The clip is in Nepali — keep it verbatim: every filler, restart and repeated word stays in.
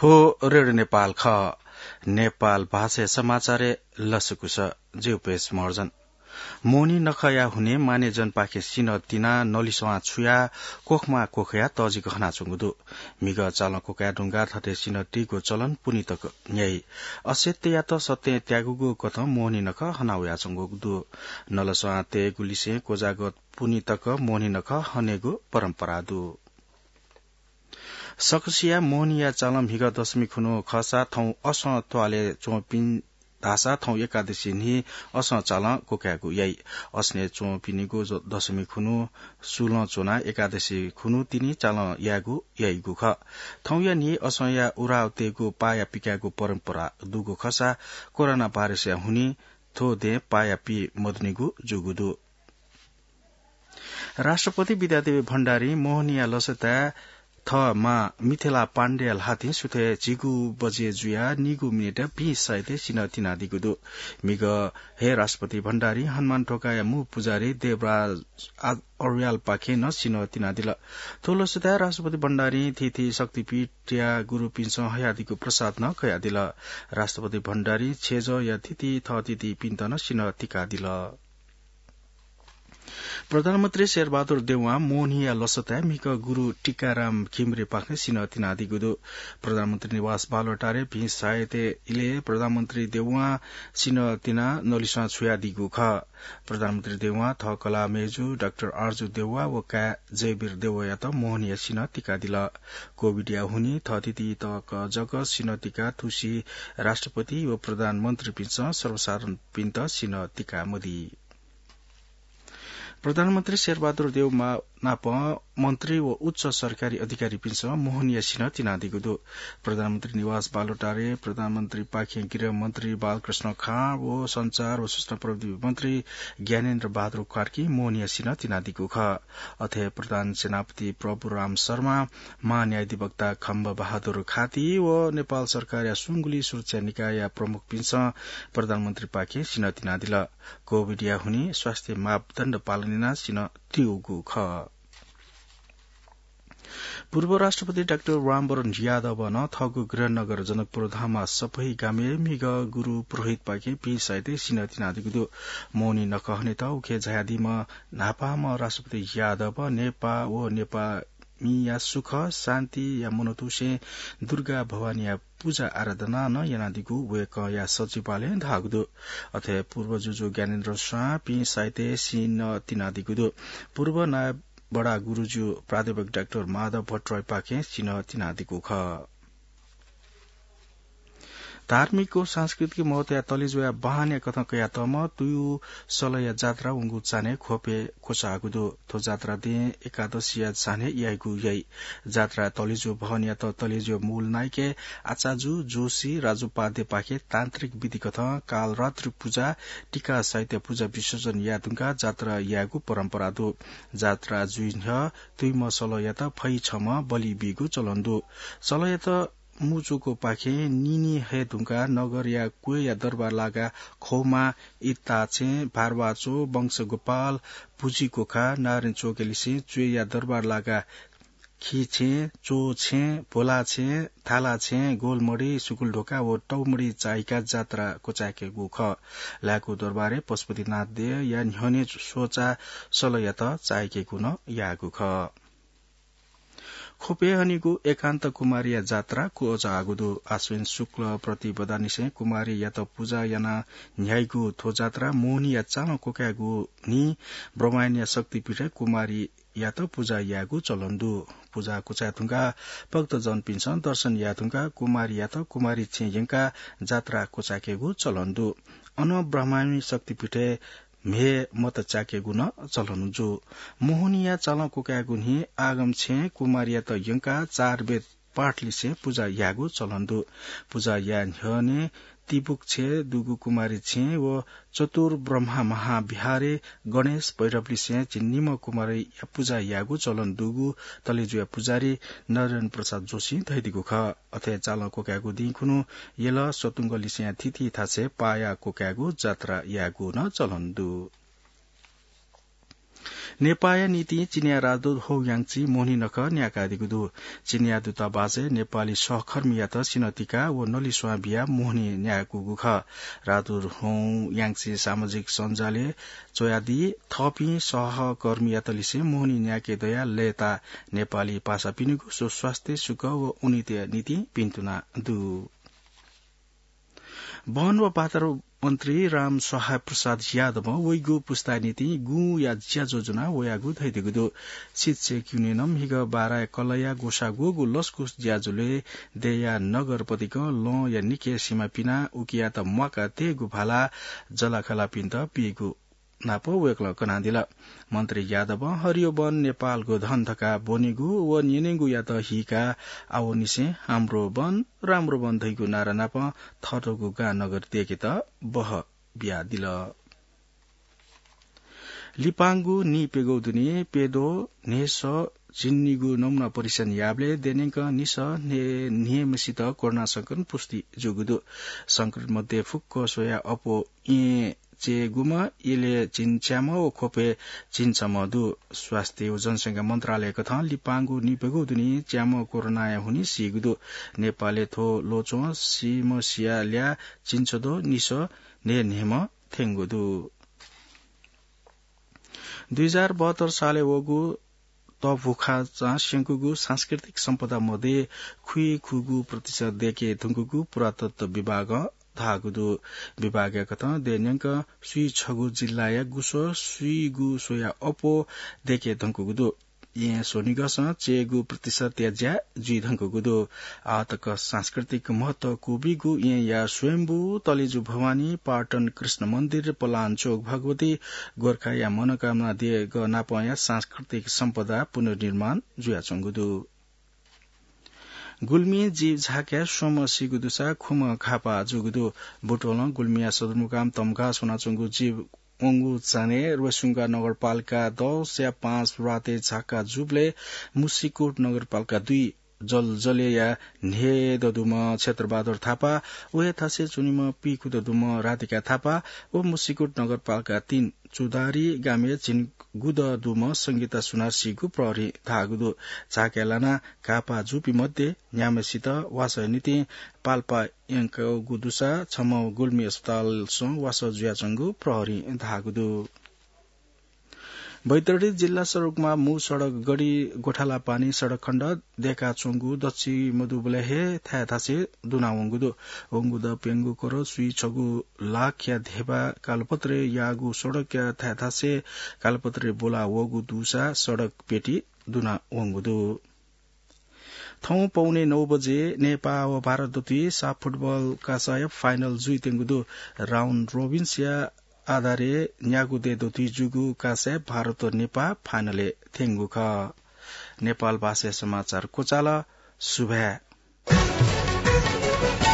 थो रेडियो नेपाल ख नेपाल भाषा समाचार लसकुस जेउपेस मर्जन मोनी नखया हुने माने जन पाखे सिन तिना नलिसवा छुया कोखमा कोखया तजी कहना चुंगुदु मिग चाल कोखया ढुंगा थते सिन टीको चलन पुनितक न्याय असत्य या त सत्य त्यागुगु कथ मोनी नख हनाउया चुंगुदु नलसवा ते गुलिसे कोजागत पुनितक मोनी नख हनेगु परम्परा दु सकसिया मोहनिया चालम हिग दशमी खुनो खसा थौ अस त्वाले चोपिन धासा थौ एकादशी नि अस चाल कोक्यागु याई अस्ने चोपिनिगु दशमी खुनु सुल चोना एकादशी खुनु तिनी चाल यागु याइगु ख थौ या नि असया उराउतेगु पाया पिक्यागु परम्परा दुगु खसा कोरोना भाइरस हुनी थो दे पाया पि मदनिगु जुगुदु राष्ट्रपति विद्यादेवी भण्डारी मोहनिया लसता थ मा मिथिला पाण्डेल हाथी सुथे जिगु बजे जुया निगु मिनेट पी साइते सिन तिना दिगुदु मिग हे राष्ट्रपति भण्डारी हनुमान ठोकाया मु पुजारी देवराज अर्याल पाखे न सिन तिना दिल थोलो सुधा राष्ट्रपति भण्डारी थिथि शक्तिपीठ या गुरु पिंस हयादिको प्रसाद न खया दिल राष्ट्रपति भण्डारी छेज या थिथि थ तिथि पिन्त न सिन तिका दिल प्रधानमन्त्री शेरबहादुर देउवा मोहनिया लसता मिक गुरु टीकाराम खिमरे पाखे सिन तिना दिगुदु प्रधानमन्त्री निवास बालोटारे भि सायते इले प्रधानमन्त्री देउवा सिन तिना नलिसा छुया दिगु ख प्रधानमन्त्री देउवा थ कला मेजु डाक्टर आर्जु देउवा व का जयवीर देउवा त मोहनिया सिन तिका दिल कोभिडिया हुनी थ तिथि त क जग सिन तिका थुसी राष्ट्रपति व प्रधानमन्त्री पिन्छ सर्वसाधारण पिन्त सिन तिका मदी प्रधानमन्त्री शेरबहादुर देउवा नाप मन्त्री व उच्च सरकारी अधिकारी पिन्छ मोहनिया सिन तिना दिगुदु प्रधानमन्त्री निवास बालोटारे प्रधानमन्त्री पाखे गृह मन्त्री बालकृष्ण खाँ व संचार व सूचना प्रविधि मन्त्री ज्ञानेन्द्र बहादुर कार्की मोहनिया सिन तिना दिगु ख अथे प्रधान सेनापति प्रभुराम शर्मा महान्यायाधिवक्ता खम्ब बहादुर खाती व नेपाल सरकार या सुंगुली सुरक्षा निकाय प्रमुख पिन्छ प्रधानमन्त्री पाखे सिन तिना दिल कोभिडिया हुनी स्वास्थ्य मापदण्ड पालना सिन तिउगु ख पूर्व राष्ट्रपति डाक्टर रामवरण यादव न थगु गृहनगर जनकपुर धाममा सबै गामे मिग गुरु पुरोहित पाके पि साइते सिन तिना दिगुदु मौनी नकहने त उखे झयादिम नापामा राष्ट्रपति यादव नेपा व नेपा मिया सुख शान्ति या मनोतुसे दुर्गा भवानी या पूजा आराधना न यनादिगु वेक या सचिवालय धागुदु अथे पूर्व जुजु ज्ञानेन्द्र शाह पि साइते सिन तिना दिगुदु पूर्व नायब बडा गुरुजु प्राध्यापक डाक्टर माधव भट्टराय पाखे सिन तिना दिगु ख धार्मिक सांस्कृतिक महत्व तलिजुया बहाने कथा कया तम तुयु सलय जात्रा उंगु चाने खोपे खोसागुदु थो जात्रा दे एकादशी या चाने याइगु याइ जात्रा तलिजु बहनिया त तलिजु मूल नाइके आचाजु जोशी राजुपादे पाखे तान्त्रिक विधि कथा काल रात्रि पूजा टीका साहित्य पूजा विसर्जन यादुंगा जात्रा यागु परम्परा दु जात्रा जुइन तुइम सलय त फै छम बलि बिगु चलन्दु सलय त मुचुको पाखे निनी हे ढुंगा नगर या कुए या दरबार लागा खौमा इत्ताचे भारवाचो वंश गोपाल पुजी कोखा नारायण चोकेलिसे चुए या दरबार लागा खीछे चोछे भोलाछे थालाछे गोलमडी सुकुल ढोका व टौमडी चाइका जात्रा कोचाके गुख लाको दरबारे पशुपतिनाथ दे या न्हने सोचा सलयत चाइके गुन यागु ख खोपेहनीको एकान्त कुमारिया जात्रा को आगुदु आश्विन शुक्ल प्रतिपदानिसे कुमारी या त पूजा याना न्यायगु थो जात्रा मोहनी या चाल कोक्यागु नि ब्रह्माण्य शक्तिपीठ कुमारी या त पूजा यागु चलन्दु पूजा कोचाथुंगा भक्त जन पिन्छ दर्शन याथुंगा कुमारी या त कुमारी छेयंका जात्रा कोचाकेगु चलन्दु अन ब्रह्माण्य शक्तिपीठ मे मत चाके गुन चलनु जो मोहनिया चाल कोक्यागुन हि आगम छे कुमारिया त यंका चार वेद पाठ लिसे पूजा यागु चलन्दु पूजा या न्हने तिबुक छे दुगु कुमारी छे व चतुर ब्रह्मा महाविहारे गणेश भैरवली से चिन्निम कुमारी या पूजा यागु चलन दुगु तलेजुया पुजारी नारायण प्रसाद जोशी धैदिगु ख अथे चाल कोक्यागु दिखुनु येल सतुंगली से थिथि थासे पाया कोक्यागु जात्रा यागु न चलन्दु नेपाया नीति चिनिया राजदूत हो याङची मोहनी नख न्याका दिगुदु चिनिया दूतावासे नेपाली सहकर्मी यात सिनतिका व नलिसवा बिया मोहनी न्याकुगु ख राजदूत हो याङची सामाजिक सञ्जाले चोयादी थपी सहकर्मी यातलिसे मोहनी न्याके दया लेता नेपाली पासा पिनुगु सो स्वास्थ्य सुख व उनिते नीति पिन्तुना दु वन व पातर मन्त्री राम सहाय प्रसाद यादव वैगु पुस्ता नीति गु या ज्या जोजना वयागु धैदिगुदु सित्से क्युनेनम हिग बारा कलया गोसा गोगु लस्कुस ज्याजुले देया नगरपतिक ल या निके सीमा पिना उकिया त मका तेगु भाला जलाखला पिन्त पिगु नापो वेक्ल कनादिल मन्त्री यादव हरियो वन नेपालको धन्धका बोनिगु व निनेगु या त हिका आउ निसे हाम्रो वन राम्रो वन धैगु नारा नाप थटोगु गा नगर देखे त बह बिया दिल लिपाङ्गु नि पेगौदुनी पेदो नेस जिन्निगु नमुना परिसन याबले देनेक निस ने नियमसित कोरोना संक्रमण पुष्टि जोगुदु संक्रमण मध्ये फुक्क सोया अपो ए चेगुमा इले चिन्च्याम ओ खोपे चिन्चमदु स्वास्थ्य व जनसंख्या मन्त्रालयको थ लिपाङ्गु निपेगु दुनी च्याम कोरोना हुनी सिगुदु नेपालले थो लोचो सिमसिया ल्या चिन्चदो निस ने नेम थेंगुदु दुई हजार बहत्तर साले वगु त भुखा शंकुगु सांस्कृतिक सम्पदा मध्ये खुई खुगु प्रतिशत देखे थुंगुगु पुरातत्व विभाग धागुदु विभाग कथा देन्यंक सुई छगु जिल्लाया गुसो सुई गु सोया अपो देखे धंकुगुदु ये सोनिगस चेगु प्रतिशत याज्या जी धंकुगुदु आतक सांस्कृतिक महत्व कुबिगु ये या स्वयंभू तलेजु भवानी पाटन कृष्ण मन्दिर पलान चोक भगवती गोर्खा या मनोकामना दिए ग नापया सांस्कृतिक सम्पदा पुनर्निर्माण जुया चंगुदु गुल्मी जीव झाक्या सोम सिगुदुसा खुम खापा जुगुदु बुटोल गुल्मिया सदरमुकाम तमघा सोनाचुङ्गु जीव ओंगु चाने रोसुङ्गा नगरपालिका दस या पाँच राते झाका जुबले मुसिकोट नगरपालिका दुई जल जलेया ने ददुम क्षेत्रबहादुर थापा वे थासे चुनिम पिखु ददुम राधिका थापा व मुसिकोट नगरपालिका तीन चुदारी गामे चिन गुद दुम संगीता सुनारसीगु प्रहरी धागुदु झाकेलाना कापा जुपी मध्ये न्यामसित वास नीति पाल्पा यंक गुदुसा छम गुल्मी अस्पताल सं वास जुयाचंगु प्रहरी धागुदु बैतडी जिल्ला सड़कमा मु सड़क गड़ी गोठाला पानी सड़क खण्ड देखा चोंगु दक्षि मधुबलेहे थाथासे दुनावंगुदु ओंगुद पेंगु कोरो सुई छगु लाख या धेबा कालपत्रे यागु सड़क या थाथासे कालपत्रे बोला वगु दुसा सड़क पेटी दुना वंगुदु थौ पौने नौ बजे नेपाल व भारत दुती साफ फुटबल का साय फाइनल जुइतेंगुदु राउन्ड रोबिन्सिया आधारे न्यागुदे दोती जुगु कासे भारत नेपा फाइनले थेंगु ख नेपाल भाषा समाचार कोचाला सुभा